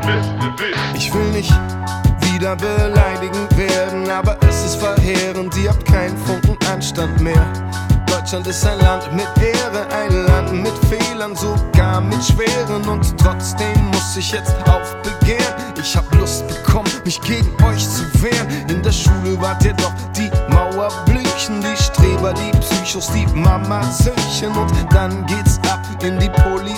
Ich will nicht wieder beleidigend werden, aber es ist verheerend, ihr habt keinen Funken Anstand mehr. Deutschland ist ein Land mit Ehre, ein Land mit Fehlern, sogar mit schweren. Und trotzdem muss ich jetzt aufbegehren. Ich hab Lust bekommen, mich gegen euch zu wehren. In der Schule wart ihr doch die Mauerblümchen, die Streber, die Psychos, die Mamazöchen. Und dann geht's ab in die Politik.